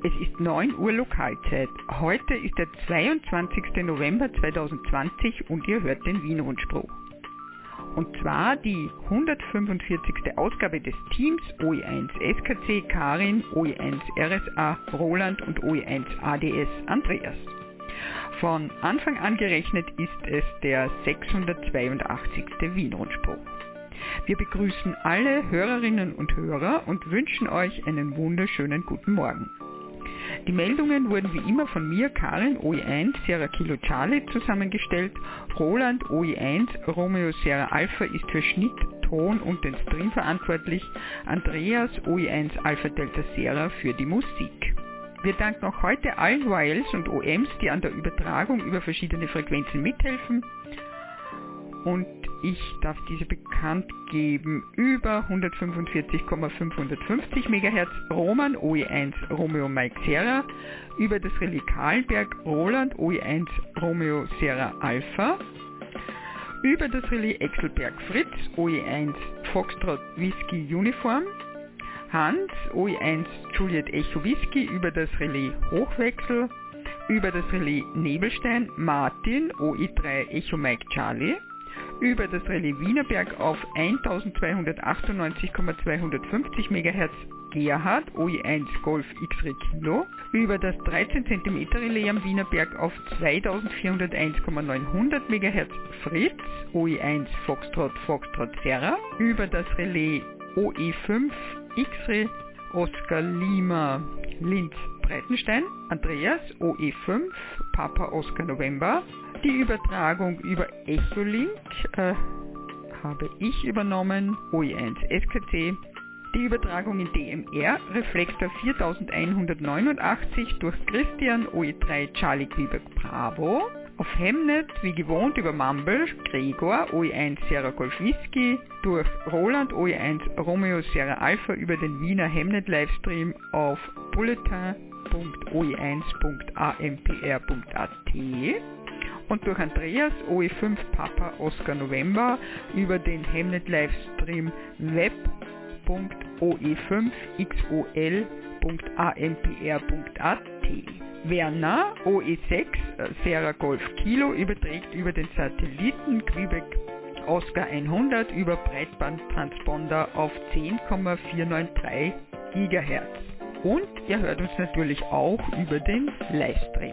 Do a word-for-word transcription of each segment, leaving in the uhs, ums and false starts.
Es ist neun Uhr Lokalzeit. Heute ist der zweiundzwanzigster November zweitausendzwanzig und ihr hört den Wien-Rundspruch. Und zwar die hundertfünfundvierzigste Ausgabe des Teams O E eins S K C Karin, O E eins R S A Roland und O E eins A D S Andreas. Von Anfang an gerechnet ist es der sechshundertzweiundachtzigste Wien-Rundspruch. Wir begrüßen alle Hörerinnen und Hörer und wünschen euch einen wunderschönen guten Morgen. Die Meldungen wurden wie immer von mir, Karin, O E eins Sierra Kilo Charlie, zusammengestellt. Roland, O E eins Romeo Sierra Alpha, ist für Schnitt, Ton und den Stream verantwortlich. Andreas, O E eins Alpha Delta Sierra, für die Musik. Wir danken auch heute allen Y Ls und O Ms, die an der Übertragung über verschiedene Frequenzen mithelfen. Und ich darf diese bekannt geben über hundertfünfundvierzig Komma fünfhundertfünfzig Megahertz Roman, O E eins Romeo Mike Sierra, über das Relais Kahlenberg Roland, O E eins Romeo Sierra Alpha, über das Relais Exelberg Fritz, O E eins Foxtrot Whisky Uniform, Hans, O E eins Juliet Echo Whisky, über das Relais Hochwechsel, über das Relais Nebelstein Martin, O E drei Echo Mike Charlie, über das Relais Wienerberg auf eintausendzweihundertachtundneunzig Komma zweihundertfünfzig Megahertz Gerhard, O E eins Golf X-Ray Kilo, über das dreizehn Zentimeter Relais am Wienerberg auf zweitausendvierhunderteins Komma neunhundert Megahertz Fritz, O E eins Foxtrot Foxtrot Serra, über das Relais O E fünf X-Ray Oscar Lima Linz Breitenstein, Andreas, O E fünf Papa Oscar November. Die Übertragung über Echolink äh, habe ich übernommen, O E eins S K C. Die Übertragung in D M R, Reflektor viertausendeinhundertneunundachtzig durch Christian, O E drei Charlie Quebec Bravo. Auf Hemnet, wie gewohnt, über Mumble, Gregor, O E eins Sierra Golf Whisky, durch Roland, O E eins Romeo Sierra Alpha, über den Wiener Hemnet Livestream auf bulletin punkt o e eins punkt a m p r punkt a t und durch Andreas, O E fünf Papa Oscar November, über den Hemnet Livestream web punkt o e fünf x o l punkt a m p r punkt a t. Werner, O E sechs Sierra Golf Kilo, überträgt über den Satelliten Quebec Oscar hundert über Breitbandtransponder auf zehn Komma vierhundertdreiundneunzig Gigahertz. Und ihr hört uns natürlich auch über den Livestream.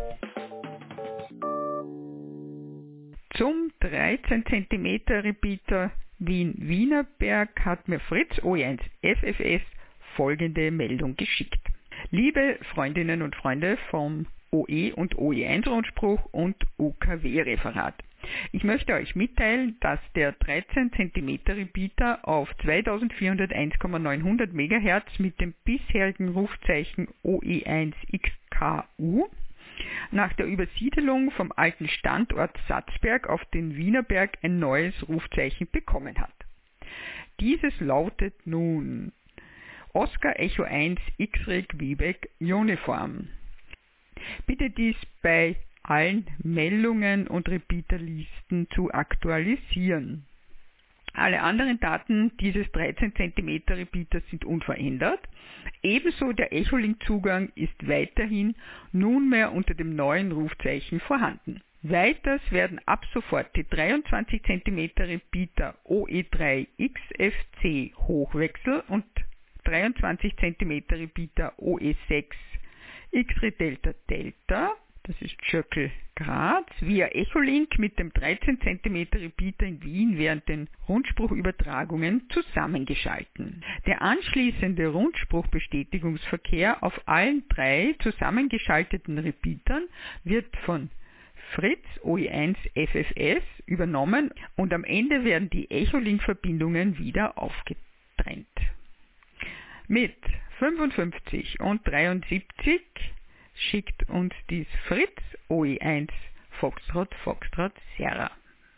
Zum dreizehn Zentimeter Repeater Wien-Wienerberg hat mir Fritz, O E eins F F S, folgende Meldung geschickt. Liebe Freundinnen und Freunde vom O E und O E eins Rundspruch und U K W-Referat. Ich möchte euch mitteilen, dass der dreizehn Zentimeter Repeater auf zweitausendvierhunderteins Komma neunhundert Megahertz mit dem bisherigen Rufzeichen O E eins X K U nach der Übersiedelung vom alten Standort Satzberg auf den Wienerberg ein neues Rufzeichen bekommen hat. Dieses lautet nun Oscar Echo eins X-Ray Quebec Uniform. Bitte dies bei allen Meldungen und Repeaterlisten zu aktualisieren. Alle anderen Daten dieses dreizehn Zentimeter Repeaters sind unverändert. Ebenso der Echolink-Zugang ist weiterhin nunmehr unter dem neuen Rufzeichen vorhanden. Weiters werden ab sofort die dreiundzwanzig Zentimeter Repeater O E drei X F C Hochwechsel und dreiundzwanzig Zentimeter Repeater O E sechs X-Ray Delta Delta, das ist Schöckel Graz, via Echolink mit dem dreizehn Zentimeter Repeater in Wien während den Rundspruchübertragungen zusammengeschalten. Der anschließende Rundspruchbestätigungsverkehr auf allen drei zusammengeschalteten Repeatern wird von Fritz O E eins F F S übernommen und am Ende werden die Echolink-Verbindungen wieder aufgetrennt. Mit fünfundfünfzig und dreiundsiebzig schickt uns dies Fritz O E eins Foxtrot Foxtrot Sierra.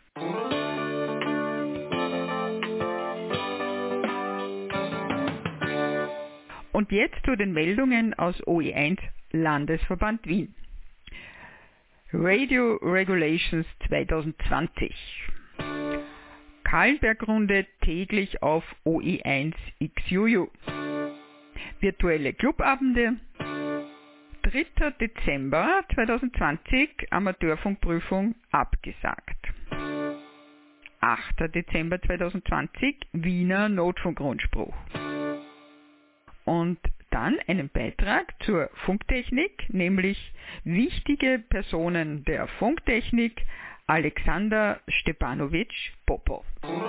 Und jetzt zu den Meldungen aus O E eins Landesverband Wien. Radio Regulations zweitausendzwanzig. Kahlenberg-Runde täglich auf O E eins X U U. Virtuelle Clubabende. dritter Dezember zweitausendzwanzig, Amateurfunkprüfung abgesagt. achter Dezember zweitausendzwanzig, Wiener Notfunkrundspruch. Und dann einen Beitrag zur Funktechnik, nämlich wichtige Personen der Funktechnik, Alexander Stepanowitsch Popov.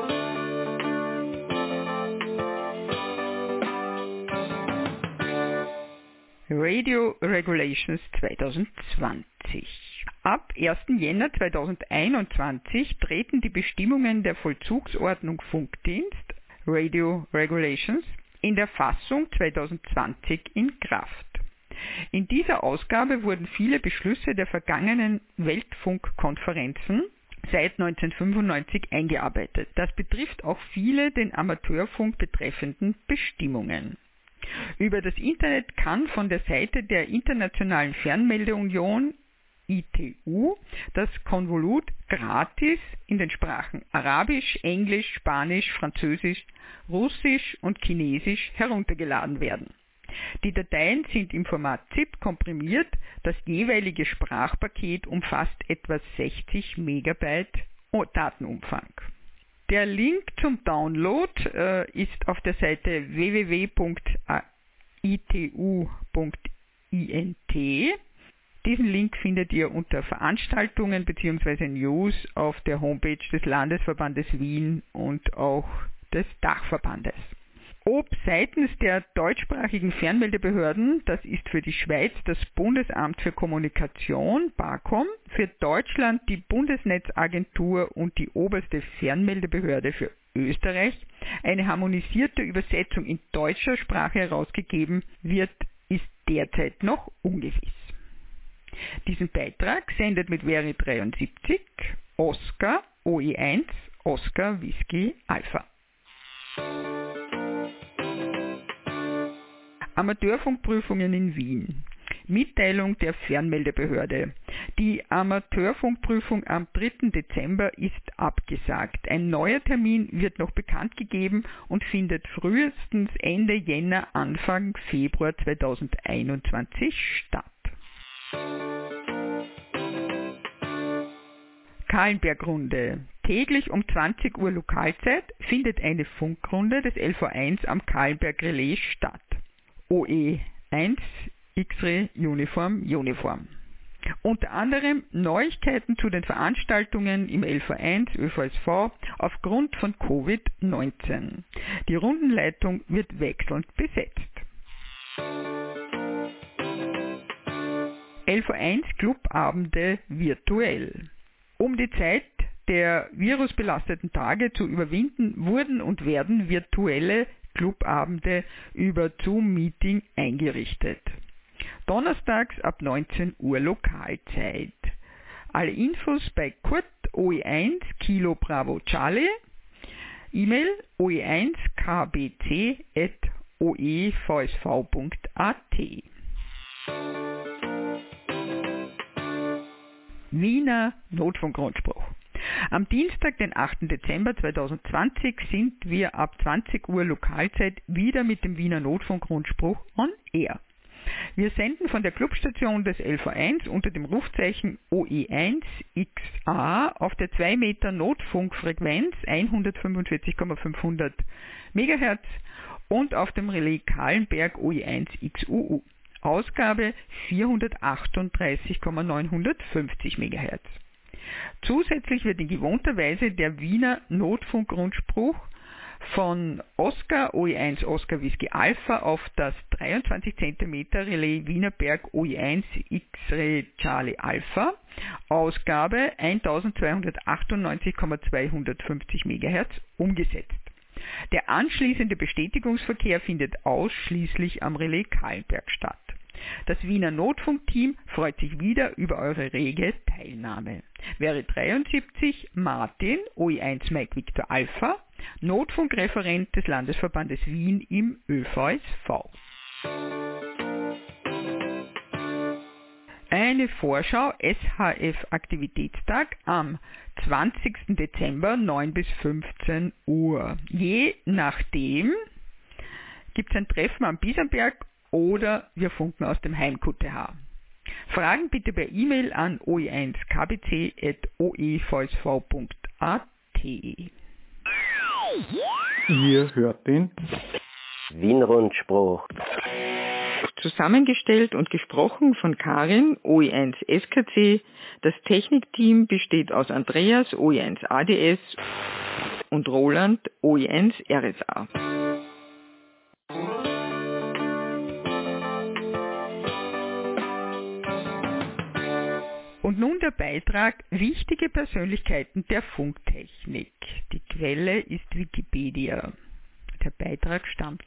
Radio Regulations zweitausendzwanzig. Ab ersten Jänner zweitausendeinundzwanzig treten die Bestimmungen der Vollzugsordnung Funkdienst Radio Regulations in der Fassung zweitausendzwanzig in Kraft. In dieser Ausgabe wurden viele Beschlüsse der vergangenen Weltfunkkonferenzen seit neunzehnhundertfünfundneunzig eingearbeitet. Das betrifft auch viele den Amateurfunk betreffenden Bestimmungen. Über das Internet kann von der Seite der Internationalen Fernmeldeunion I T U das Konvolut gratis in den Sprachen Arabisch, Englisch, Spanisch, Französisch, Russisch und Chinesisch heruntergeladen werden. Die Dateien sind im Format ZIP komprimiert, das jeweilige Sprachpaket umfasst etwa sechzig Megabyte Datenumfang. Der Link zum Download äh, ist auf der Seite w w w punkt i t u punkt i n t. Diesen Link findet ihr unter Veranstaltungen bzw. News auf der Homepage des Landesverbandes Wien und auch des Dachverbandes. Ob seitens der deutschsprachigen Fernmeldebehörden, das ist für die Schweiz das Bundesamt für Kommunikation, BAKOM, für Deutschland die Bundesnetzagentur und die oberste Fernmeldebehörde für Österreich, eine harmonisierte Übersetzung in deutscher Sprache herausgegeben wird, ist derzeit noch ungewiss. Diesen Beitrag sendet mit Veri dreiundsiebzig Oscar O E eins Oscar Whisky Alpha. Amateurfunkprüfungen in Wien. Mitteilung der Fernmeldebehörde. Die Amateurfunkprüfung am dritten Dezember ist abgesagt. Ein neuer Termin wird noch bekannt gegeben und findet frühestens Ende Jänner, Anfang Februar zweitausendeinundzwanzig statt. Kahlenbergrunde. Täglich um zwanzig Uhr Lokalzeit findet eine Funkrunde des L V eins am Kahlenberg Relais statt. O E eins X-Ray Uniform Uniform. Unter anderem Neuigkeiten zu den Veranstaltungen im L V eins Ö V S V aufgrund von Covid neunzehn. Die Rundenleitung wird wechselnd besetzt. L V eins Clubabende virtuell. Um die Zeit der virusbelasteten Tage zu überwinden, wurden und werden virtuelle Clubabende über Zoom-Meeting eingerichtet. Donnerstags ab neunzehn Uhr Lokalzeit. Alle Infos bei Kurt O E eins Kilo Bravo Charlie, E-Mail o e eins k b c at o e v s v punkt a t. Wiener Notfunkrundspruch. Am Dienstag, den achten Dezember zweitausendzwanzig, sind wir ab zwanzig Uhr Lokalzeit wieder mit dem Wiener Notfunkrundspruch on air. Wir senden von der Clubstation des L V eins unter dem Rufzeichen O E eins X A auf der zwei Meter Notfunkfrequenz hundertfünfundvierzig fünfhundert Megahertz und auf dem Relais Kahlenberg O E eins X U U. Ausgabe vierhundertachtunddreißig neunhundertfünfzig Megahertz. Zusätzlich wird in gewohnter Weise der Wiener Notfunkrundspruch von Oscar O E eins Oscar Whisky Alpha auf das dreiundzwanzig Zentimeter Relais Wienerberg O E eins X-Ray Charlie Alpha, Ausgabe eintausendzweihundertachtundneunzig zweihundertfünfzig Megahertz umgesetzt. Der anschließende Bestätigungsverkehr findet ausschließlich am Relais Kahlenberg statt. Das Wiener Notfunkteam freut sich wieder über eure rege Teilnahme. Veri dreiundsiebzig Martin O E eins Mike Victor Alpha, Notfunkreferent des Landesverbandes Wien im Ö V S V. Eine Vorschau S H F-Aktivitätstag am zwanzigsten Dezember neun bis fünfzehn Uhr. Je nachdem gibt es ein Treffen am Biesenberg oder wir funken aus dem Heim-Q T H. Fragen bitte per E-Mail an o e eins k b c at o e v s v punkt a t. Ihr hört den Wienrundspruch. Zusammengestellt und gesprochen von Karin, O E eins S K C. Das Technikteam besteht aus Andreas, O E eins A D S und Roland, O E eins R S A. Und nun der Beitrag Wichtige Persönlichkeiten der Funktechnik. Die Quelle ist Wikipedia. Der Beitrag stammt,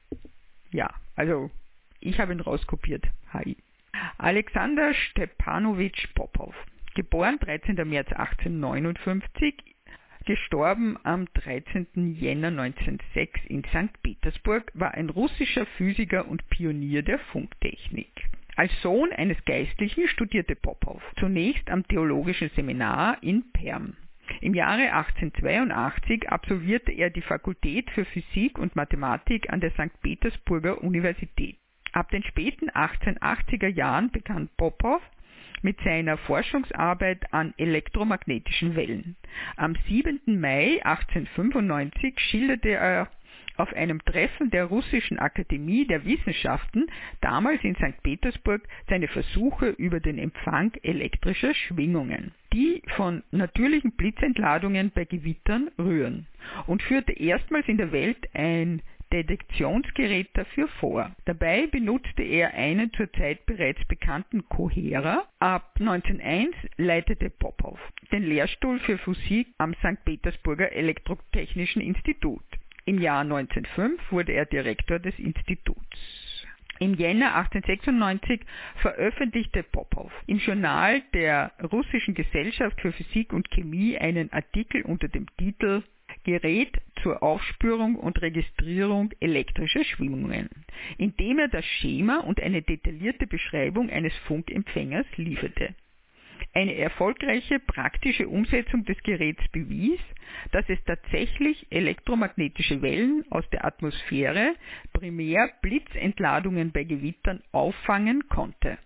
ja, also ich habe ihn rauskopiert. Hi. Alexander Stepanowitsch Popov, geboren dreizehnten März achtzehnhundertneunundfünfzig, gestorben am dreizehnten Jänner neunzehnhundertsechs in Sankt Petersburg, war ein russischer Physiker und Pionier der Funktechnik. Als Sohn eines Geistlichen studierte Popov zunächst am Theologischen Seminar in Perm. Im Jahre achtzehnhundertzweiundachtzig absolvierte er die Fakultät für Physik und Mathematik an der Sankt Petersburger Universität. Ab den späten achtzehnhundertachtziger Jahren begann Popov mit seiner Forschungsarbeit an elektromagnetischen Wellen. Am siebenten Mai achtzehnhundertfünfundneunzig schilderte er auf einem Treffen der Russischen Akademie der Wissenschaften, damals in Sankt Petersburg, seine Versuche über den Empfang elektrischer Schwingungen, die von natürlichen Blitzentladungen bei Gewittern rühren, und führte erstmals in der Welt ein Detektionsgerät dafür vor. Dabei benutzte er einen zur Zeit bereits bekannten Kohärer. Ab neunzehnhunderteins leitete Popov den Lehrstuhl für Physik am Sankt Petersburger Elektrotechnischen Institut. Im Jahr neunzehnhundertfünf wurde er Direktor des Instituts. Im Jänner achtzehnhundertsechsundneunzig veröffentlichte Popov im Journal der Russischen Gesellschaft für Physik und Chemie einen Artikel unter dem Titel Gerät zur Aufspürung und Registrierung elektrischer Schwingungen, in dem er das Schema und eine detaillierte Beschreibung eines Funkempfängers lieferte. Eine erfolgreiche praktische Umsetzung des Geräts bewies, dass es tatsächlich elektromagnetische Wellen aus der Atmosphäre, primär Blitzentladungen bei Gewittern, auffangen konnte.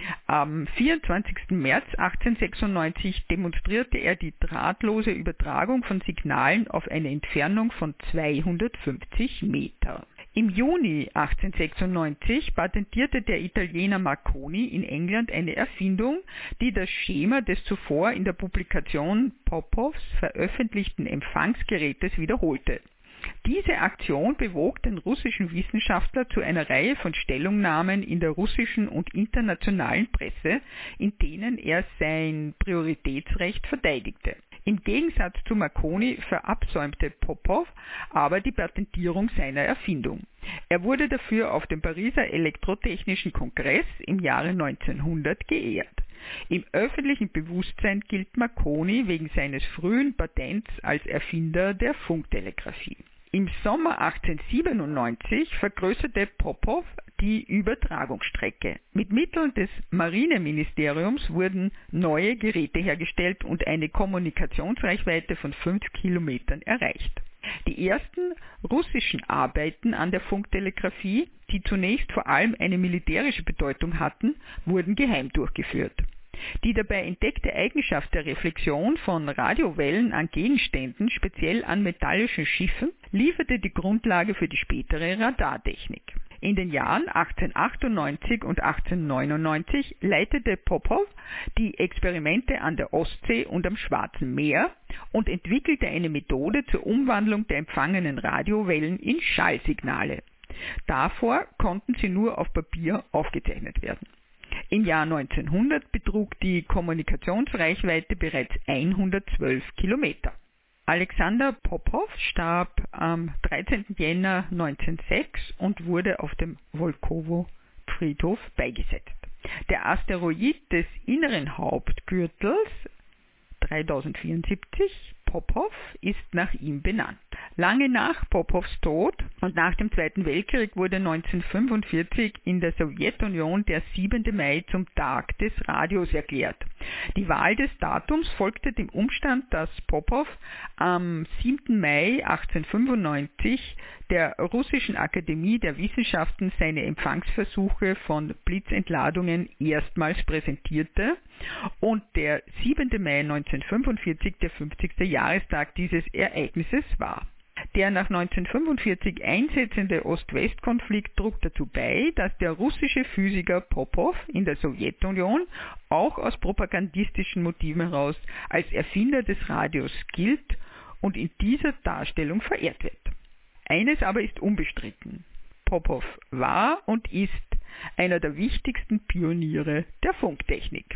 Am vierundzwanzigsten März achtzehnhundertsechsundneunzig demonstrierte er die drahtlose Übertragung von Signalen auf eine Entfernung von zweihundertfünfzig Meter. Im Juni achtzehnhundertsechsundneunzig patentierte der Italiener Marconi in England eine Erfindung, die das Schema des zuvor in der Publikation Popovs veröffentlichten Empfangsgerätes wiederholte. Diese Aktion bewog den russischen Wissenschaftler zu einer Reihe von Stellungnahmen in der russischen und internationalen Presse, in denen er sein Prioritätsrecht verteidigte. Im Gegensatz zu Marconi verabsäumte Popov aber die Patentierung seiner Erfindung. Er wurde dafür auf dem Pariser Elektrotechnischen Kongress im Jahre neunzehnhundert geehrt. Im öffentlichen Bewusstsein gilt Marconi wegen seines frühen Patents als Erfinder der Funktelegrafie. Im Sommer achtzehnhundertsiebenundneunzig vergrößerte Popov die Übertragungsstrecke. Mit Mitteln des Marineministeriums wurden neue Geräte hergestellt und eine Kommunikationsreichweite von fünf Kilometern erreicht. Die ersten russischen Arbeiten an der Funktelegrafie, die zunächst vor allem eine militärische Bedeutung hatten, wurden geheim durchgeführt. Die dabei entdeckte Eigenschaft der Reflexion von Radiowellen an Gegenständen, speziell an metallischen Schiffen, lieferte die Grundlage für die spätere Radartechnik. In den Jahren achtzehnhundertachtundneunzig und achtzehnhundertneunundneunzig leitete Popov die Experimente an der Ostsee und am Schwarzen Meer und entwickelte eine Methode zur Umwandlung der empfangenen Radiowellen in Schallsignale. Davor konnten sie nur auf Papier aufgezeichnet werden. Im Jahr neunzehnhundert betrug die Kommunikationsreichweite bereits hundertzwölf Kilometer. Alexander Popov starb am dreizehnten Jänner neunzehnhundertsechs und wurde auf dem Volkowo-Friedhof beigesetzt. Der Asteroid des inneren Hauptgürtels dreitausendvierundsiebzig Popov ist nach ihm benannt. Lange nach Popows Tod und nach dem Zweiten Weltkrieg wurde neunzehnhundertfünfundvierzig in der Sowjetunion der siebente Mai zum Tag des Radios erklärt. Die Wahl des Datums folgte dem Umstand, dass Popow am siebten Mai achtzehnhundertfünfundneunzig der Russischen Akademie der Wissenschaften seine Empfangsversuche von Blitzentladungen erstmals präsentierte und der siebente Mai neunzehnhundertfünfundvierzig der fünfzigste Jahrestag dieses Ereignisses war. Der nach neunzehnhundertfünfundvierzig einsetzende Ost-West-Konflikt trug dazu bei, dass der russische Physiker Popow in der Sowjetunion auch aus propagandistischen Motiven heraus als Erfinder des Radios gilt und in dieser Darstellung verehrt wird. Eines aber ist unbestritten: Popow war und ist einer der wichtigsten Pioniere der Funktechnik.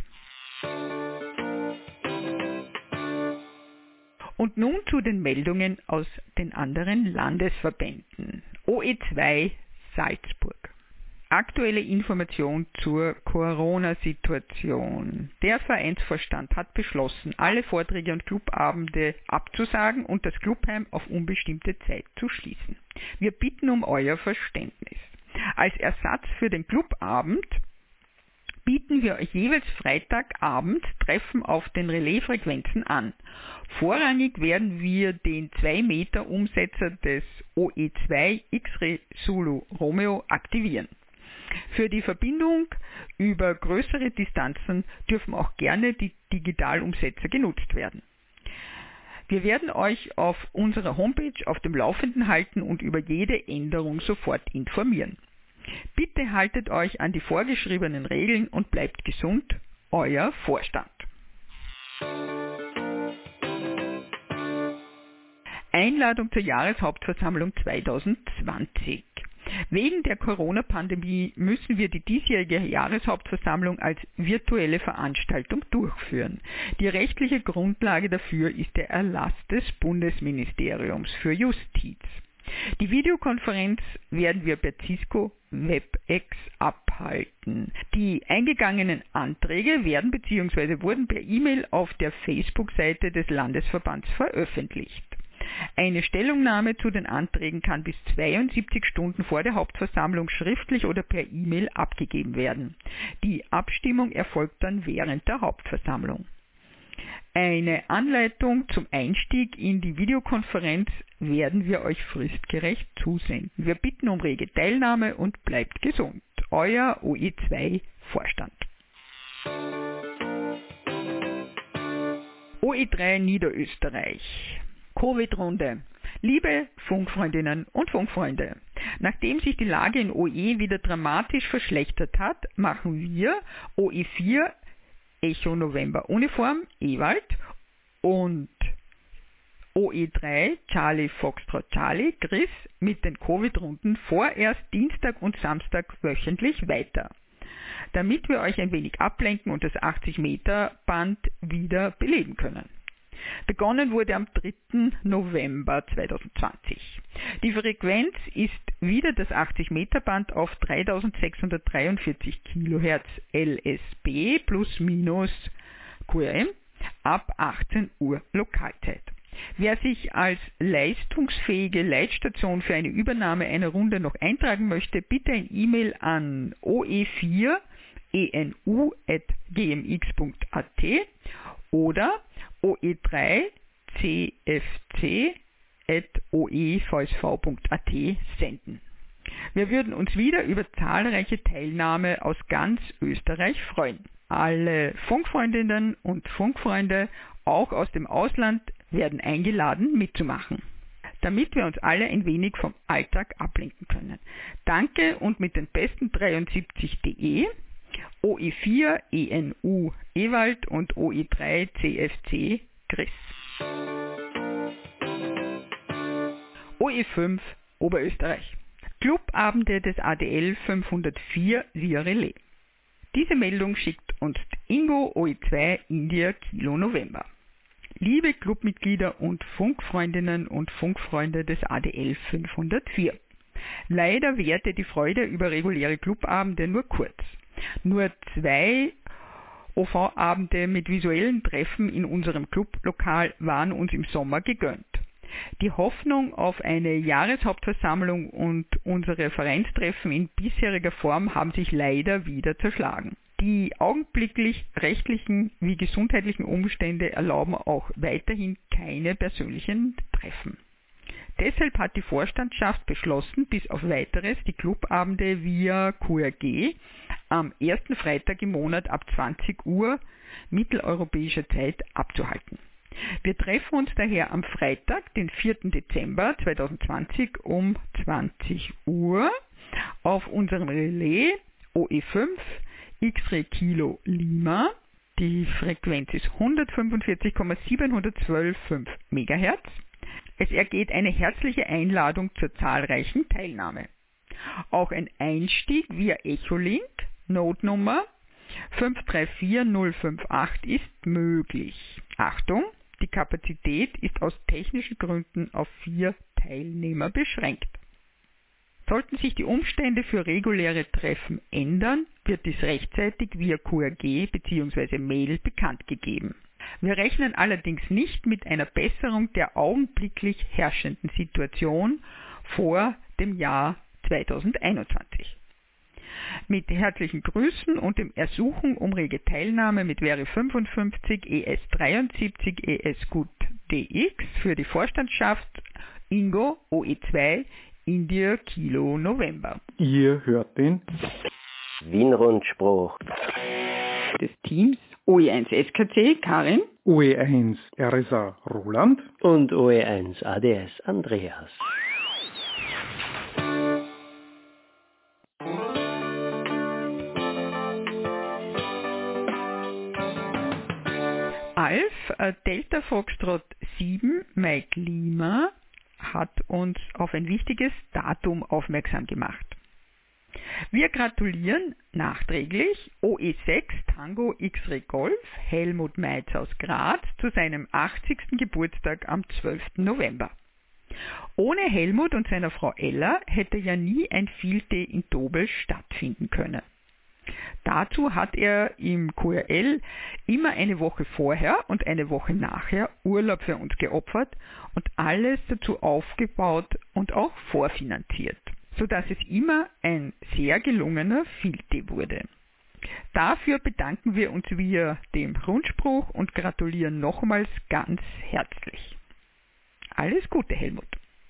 Und nun zu den Meldungen aus den anderen Landesverbänden. O E zwei Salzburg. Aktuelle Information zur Corona-Situation. Der Vereinsvorstand hat beschlossen, alle Vorträge und Clubabende abzusagen und das Clubheim auf unbestimmte Zeit zu schließen. Wir bitten um euer Verständnis. Als Ersatz für den Clubabend bieten wir euch jeweils Freitagabend Treffen auf den Relaisfrequenzen an. Vorrangig werden wir den zwei Meter Umsetzer des O E zwei X-Ray Zulu Romeo aktivieren. Für die Verbindung über größere Distanzen dürfen auch gerne die Digitalumsetzer genutzt werden. Wir werden euch auf unserer Homepage auf dem Laufenden halten und über jede Änderung sofort informieren. Bitte haltet euch an die vorgeschriebenen Regeln und bleibt gesund, euer Vorstand. Einladung zur Jahreshauptversammlung zweitausendzwanzig. Wegen der Corona-Pandemie müssen wir die diesjährige Jahreshauptversammlung als virtuelle Veranstaltung durchführen. Die rechtliche Grundlage dafür ist der Erlass des Bundesministeriums für Justiz. Die Videokonferenz werden wir per Cisco WebEx abhalten. Die eingegangenen Anträge werden bzw. wurden per E-Mail auf der Facebook-Seite des Landesverbands veröffentlicht. Eine Stellungnahme zu den Anträgen kann bis zweiundsiebzig Stunden vor der Hauptversammlung schriftlich oder per E-Mail abgegeben werden. Die Abstimmung erfolgt dann während der Hauptversammlung. Eine Anleitung zum Einstieg in die Videokonferenz werden wir euch fristgerecht zusenden. Wir bitten um rege Teilnahme und bleibt gesund. Euer O E zwei Vorstand. O E drei Niederösterreich. Covid-Runde. Liebe Funkfreundinnen und Funkfreunde, nachdem sich die Lage in O E wieder dramatisch verschlechtert hat, machen wir O E vier Echo November Uniform Ewald und O E drei Charlie Foxtrot Charlie Chris mit den Covid-Runden vorerst Dienstag und Samstag wöchentlich weiter, damit wir euch ein wenig ablenken und das achtzig Meter Band wieder beleben können. Begonnen wurde am dritten November zweitausendzwanzig. Die Frequenz ist wieder das achtzig Meter Band auf dreitausendsechshundertdreiundvierzig Kilohertz L S B plus minus Q R M ab achtzehn Uhr Lokalzeit. Wer sich als leistungsfähige Leitstation für eine Übernahme einer Runde noch eintragen möchte, bitte ein E-Mail an o e vier e n u at g m x punkt a t oder o e drei c f c at o e v s v punkt a t senden. Wir würden uns wieder über zahlreiche Teilnahme aus ganz Österreich freuen. Alle Funkfreundinnen und Funkfreunde, auch aus dem Ausland, werden eingeladen mitzumachen, damit wir uns alle ein wenig vom Alltag ablenken können. Danke und mit den besten dreiundsiebzig punkt de, O E vier E N U Ewald und O E drei C F C Chris. O E fünf Oberösterreich. Clubabende des A D L fünfhundertvier via Relais. Diese Meldung schickt uns Ingo O E zwei India Kilo November. Liebe Clubmitglieder und Funkfreundinnen und Funkfreunde des A D L fünfhundertvier. Leider währte die Freude über reguläre Clubabende nur kurz. Nur zwei O V-Abende mit visuellen Treffen in unserem Clublokal waren uns im Sommer gegönnt. Die Hoffnung auf eine Jahreshauptversammlung und unsere Vereinstreffen in bisheriger Form haben sich leider wieder zerschlagen. Die augenblicklich rechtlichen wie gesundheitlichen Umstände erlauben auch weiterhin keine persönlichen Treffen. Deshalb hat die Vorstandschaft beschlossen, bis auf Weiteres die Clubabende via Q R G am ersten Freitag im Monat ab zwanzig Uhr mitteleuropäischer Zeit abzuhalten. Wir treffen uns daher am Freitag, den vierten Dezember zweitausendzwanzig um zwanzig Uhr auf unserem Relais O E fünf X-Ray Kilo Lima. Die Frequenz ist hundertfünfundvierzig Komma siebenhundertzwölf Komma fünf Megahertz. Es ergeht eine herzliche Einladung zur zahlreichen Teilnahme. Auch ein Einstieg via Echolink, Notenummer fünf drei vier null fünf acht ist möglich. Achtung, die Kapazität ist aus technischen Gründen auf vier Teilnehmer beschränkt. Sollten sich die Umstände für reguläre Treffen ändern, wird dies rechtzeitig via Q R G bzw. Mail bekannt gegeben. Wir rechnen allerdings nicht mit einer Besserung der augenblicklich herrschenden Situation vor dem Jahr zweitausendeinundzwanzig. Mit herzlichen Grüßen und dem Ersuchen um rege Teilnahme mit Veri fünfundfünfzig E S dreiundsiebzig E S Gut D X für die Vorstandschaft Ingo O E zwei India Kilo November. Ihr hört den Wien-Rundspruch des Teams O E eins S K C Karin, O E eins R S A Roland und O E eins A D S Andreas. Alf äh, Delta Foxtrot sieben Mike Lima hat uns auf ein wichtiges Datum aufmerksam gemacht. Wir gratulieren nachträglich O E sechs Tango X-Ray Golf Helmut Meitz aus Graz zu seinem achtzigsten Geburtstag am zwölften November. Ohne Helmut und seiner Frau Ella hätte ja nie ein Field Day in Dobel stattfinden können. Dazu hat er im Q R L immer eine Woche vorher und eine Woche nachher Urlaub für uns geopfert und alles dazu aufgebaut und auch vorfinanziert, sodass es immer ein sehr gelungener Field Day wurde. Dafür bedanken wir uns via dem Rundspruch und gratulieren nochmals ganz herzlich. Alles Gute, Helmut.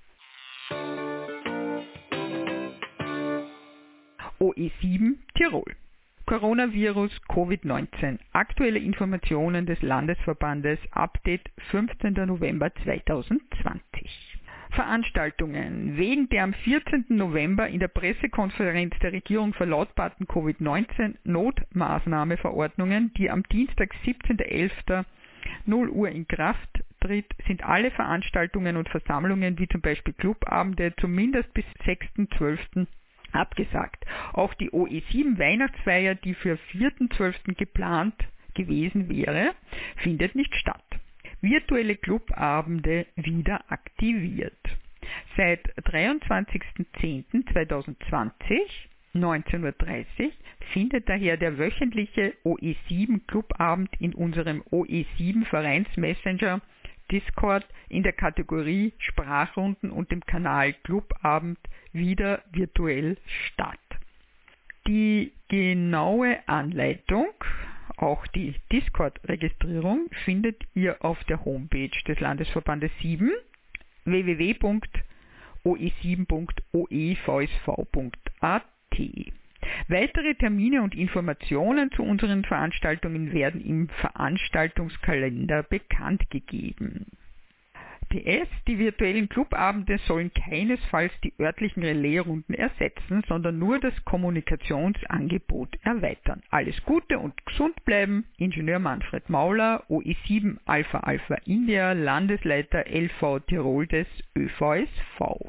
O E sieben Tirol. Coronavirus Covid neunzehn. Aktuelle Informationen des Landesverbandes. Update fünfzehnten November zweitausendzwanzig. Veranstaltungen. Wegen der am vierzehnten November in der Pressekonferenz der Regierung verlautbarten Covid neunzehn Notmaßnahmeverordnungen, die am Dienstag siebzehnten elften null Uhr in Kraft tritt, sind alle Veranstaltungen und Versammlungen wie zum Beispiel Clubabende zumindest bis sechsten zwölften abgesagt. Auch die O E sieben Weihnachtsfeier, die für vierten zwölften geplant gewesen wäre, findet nicht statt. Virtuelle Clubabende wieder aktiviert. Seit dreiundzwanzigsten zehnten zweitausendzwanzig, neunzehn Uhr dreißig, findet daher der wöchentliche O E sieben Clubabend in unserem O E sieben Vereinsmessenger Discord in der Kategorie Sprachrunden und dem Kanal Clubabend wieder virtuell statt. Die genaue Anleitung, auch die Discord-Registrierung, findet ihr auf der Homepage des Landesverbandes sieben w w w punkt o e sieben punkt o e v s v punkt a t. Weitere Termine und Informationen zu unseren Veranstaltungen werden im Veranstaltungskalender bekannt gegeben. P S. Die virtuellen Clubabende sollen keinesfalls die örtlichen Relaisrunden ersetzen, sondern nur das Kommunikationsangebot erweitern. Alles Gute und gesund bleiben. Ingenieur Manfred Mauler, O E sieben Alpha Alpha India, Landesleiter L V Tirol des Ö V S V.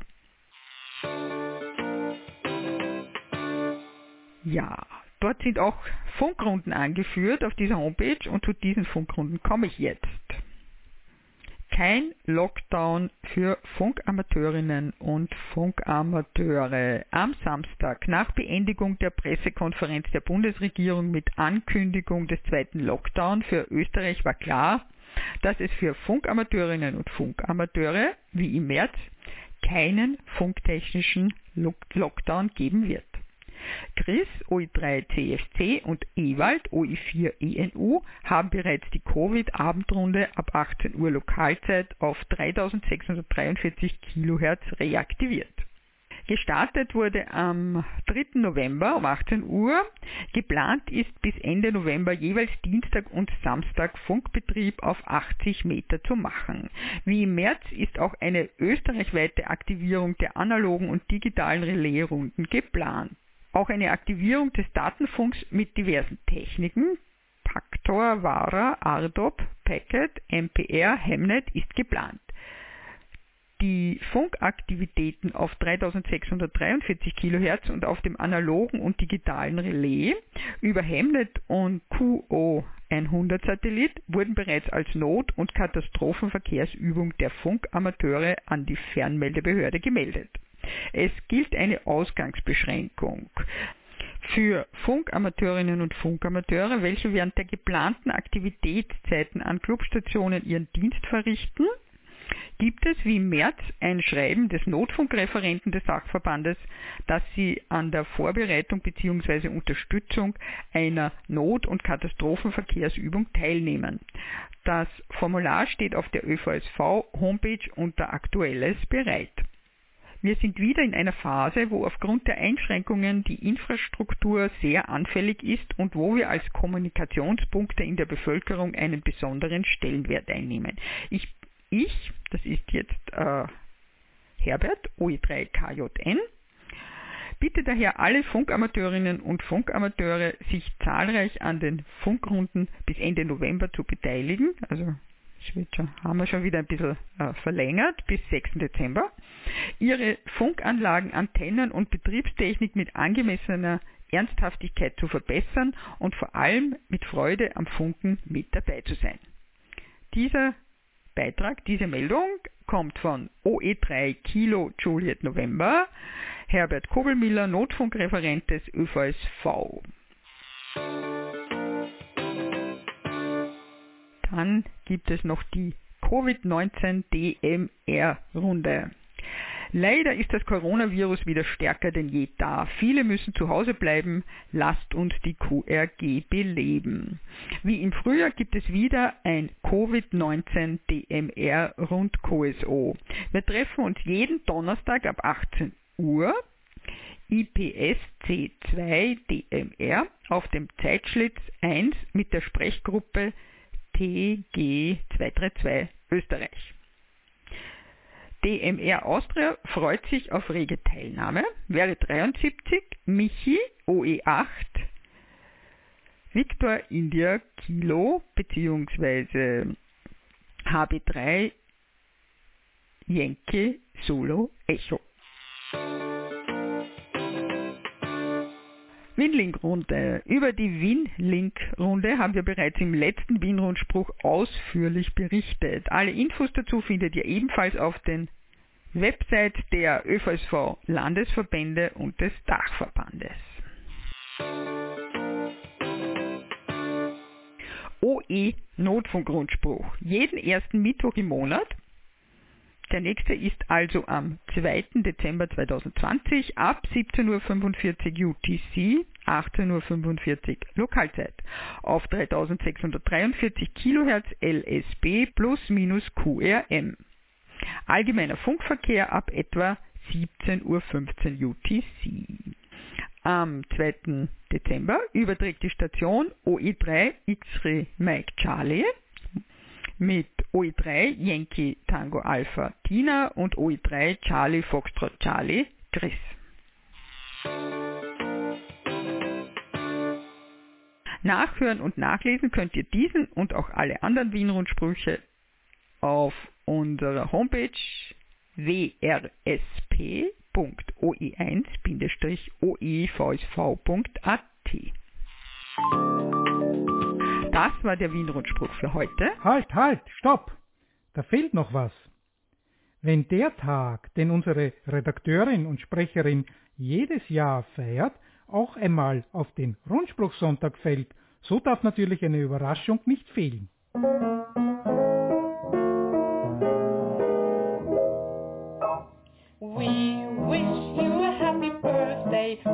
Ja, dort sind auch Funkrunden angeführt auf dieser Homepage und zu diesen Funkrunden komme ich jetzt. Kein Lockdown für Funkamateurinnen und Funkamateure. Am Samstag nach Beendigung der Pressekonferenz der Bundesregierung mit Ankündigung des zweiten Lockdown für Österreich war klar, dass es für Funkamateurinnen und Funkamateure wie im März keinen funktechnischen Lockdown geben wird. Chris, O I drei C F C und Ewald, O I vier E N U, haben bereits die Covid-Abendrunde ab achtzehn Uhr Lokalzeit auf dreitausendsechshundertdreiundvierzig Kilohertz reaktiviert. Gestartet wurde am dritten November um achtzehn Uhr. Geplant ist bis Ende November jeweils Dienstag und Samstag Funkbetrieb auf achtzig Meter zu machen. Wie im März ist auch eine österreichweite Aktivierung der analogen und digitalen Relaisrunden geplant. Auch eine Aktivierung des Datenfunks mit diversen Techniken, Paktor, Vara, R D O P, Packet, M P R, Hemnet ist geplant. Die Funkaktivitäten auf dreitausendsechshundertdreiundvierzig Kilohertz und auf dem analogen und digitalen Relais über Hemnet und Q O hundert Satellit wurden bereits als Not- und Katastrophenverkehrsübung der Funkamateure an die Fernmeldebehörde gemeldet. Es gilt eine Ausgangsbeschränkung für Funkamateurinnen und Funkamateure, welche während der geplanten Aktivitätszeiten an Clubstationen ihren Dienst verrichten. Gibt es wie im März ein Schreiben des Notfunkreferenten des Sachverbandes, dass sie an der Vorbereitung bzw. Unterstützung einer Not- und Katastrophenverkehrsübung teilnehmen. Das Formular steht auf der Ö V S V-Homepage unter Aktuelles bereit. Wir sind wieder in einer Phase, wo aufgrund der Einschränkungen die Infrastruktur sehr anfällig ist und wo wir als Kommunikationspunkte in der Bevölkerung einen besonderen Stellenwert einnehmen. Ich, ich das ist jetzt äh, Herbert, O I drei K J N, bitte daher alle Funkamateurinnen und Funkamateure, sich zahlreich an den Funkrunden bis Ende November zu beteiligen. Also das wird schon, haben wir schon wieder ein bisschen äh, verlängert, bis sechsten Dezember, ihre Funkanlagen, Antennen und Betriebstechnik mit angemessener Ernsthaftigkeit zu verbessern und vor allem mit Freude am Funken mit dabei zu sein. Dieser Beitrag, diese Meldung kommt von O E drei Kilo Juliet November, Herbert Kobelmiller, Notfunkreferent des Ö V S V. Dann gibt es noch die Covid neunzehn D M R-Runde. Leider ist das Coronavirus wieder stärker denn je da. Viele müssen zu Hause bleiben. Lasst uns die Q R G beleben. Wie im Frühjahr gibt es wieder ein Covid neunzehn D M R rund Q S O. Wir treffen uns jeden Donnerstag ab achtzehn Uhr I P S C zwei D M R auf dem Zeitschlitz eins mit der Sprechgruppe T G zweihunderzweiunddreißig Österreich. D M R Austria freut sich auf rege Teilnahme, wäre dreiundsiebzig, Michi, O E acht, Victor India Kilo bzw. H B drei Yankee Solo Echo. Winlink-Runde. Über die Winlink-Runde haben wir bereits im letzten Wien-Rundspruch ausführlich berichtet. Alle Infos dazu findet ihr ebenfalls auf den Website der Ö V S V-Landesverbände und des Dachverbandes. O E-Notfunkrundspruch. Jeden ersten Mittwoch im Monat. Der nächste ist also am zweiten Dezember zweitausendzwanzig ab siebzehn Uhr fünfundvierzig U T C, achtzehn Uhr fünfundvierzig Lokalzeit auf dreitausendsechshundertdreiundvierzig Kilohertz L S B plus minus Q R M. Allgemeiner Funkverkehr ab etwa siebzehn Uhr fünfzehn U T C. Am zweiten Dezember überträgt die Station O E drei X-Ray Mike Charlie mit O E drei Yankee Tango Alpha Tina und O E drei Charlie Foxtrot Charlie Chris. Nachhören und nachlesen könnt ihr diesen und auch alle anderen Wien-Rundsprüche auf unserer Homepage w r s p punkt o e eins bindestrich o e v s v punkt a t. Das war der Wien-Rundspruch für heute. Halt, halt, stopp! Da fehlt noch was. Wenn der Tag, den unsere Redakteurin und Sprecherin jedes Jahr feiert, auch einmal auf den Rundspruchsonntag fällt, so darf natürlich eine Überraschung nicht fehlen.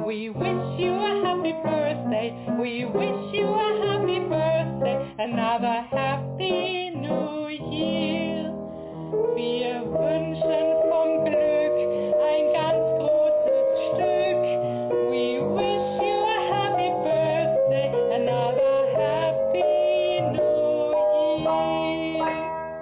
We wish you a happy birthday. We wish you a happy birthday. Another happy new year. Wir wünschen vom Glück ein ganz großes Stück. We wish you a happy birthday. Another happy new year.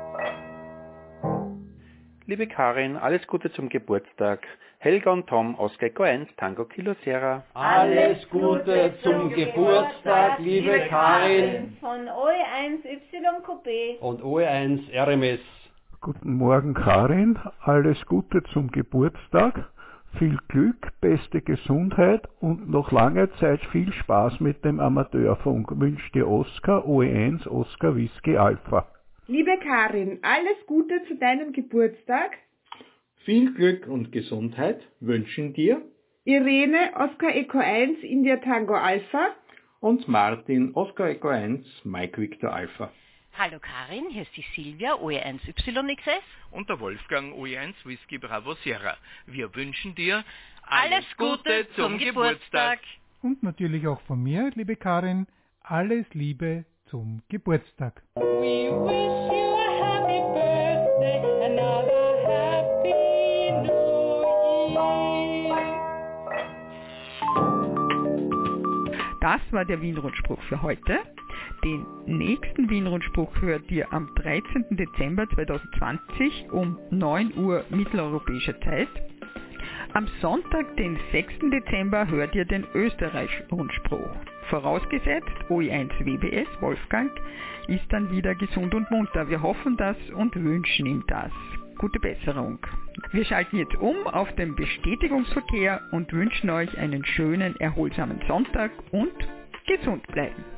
Liebe Karin, alles Gute zum Geburtstag. Helga und Tom aus Gecko eins, Tango Kilo Sierra. Alles Gute zum Geburtstag, liebe Karin. Von O E eins Y Q B und O E eins R M S. Guten Morgen Karin, alles Gute zum Geburtstag, viel Glück, beste Gesundheit und noch lange Zeit viel Spaß mit dem Amateurfunk. Wünscht dir Oskar, O E eins, Oskar Whisky Alpha. Liebe Karin, alles Gute zu deinem Geburtstag. Viel Glück und Gesundheit wünschen dir Irene, Oscar Echo eins, India Tango Alpha und Martin, Oscar Echo eins, Mike Victor Alpha. Hallo Karin, hier ist die Silvia, O E eins Y X S. Und der Wolfgang, O E eins Whisky Bravo Sierra. Wir wünschen dir alles Gute zum Geburtstag. Und natürlich auch von mir, liebe Karin, alles Liebe zum Geburtstag. We wish you a happy birthday, another happy new year. Das war der Wien-Rundspruch für heute. Den nächsten Wien-Rundspruch hört ihr am dreizehnten Dezember zweitausendzwanzig um neun Uhr mitteleuropäischer Zeit. Am Sonntag, den sechsten Dezember, hört ihr den Österreich-Rundspruch. Vorausgesetzt, O E eins W B S Wolfgang ist dann wieder gesund und munter. Wir hoffen das und wünschen ihm das. Gute Besserung. Wir schalten jetzt um auf den Bestätigungsverkehr und wünschen euch einen schönen, erholsamen Sonntag und gesund bleiben.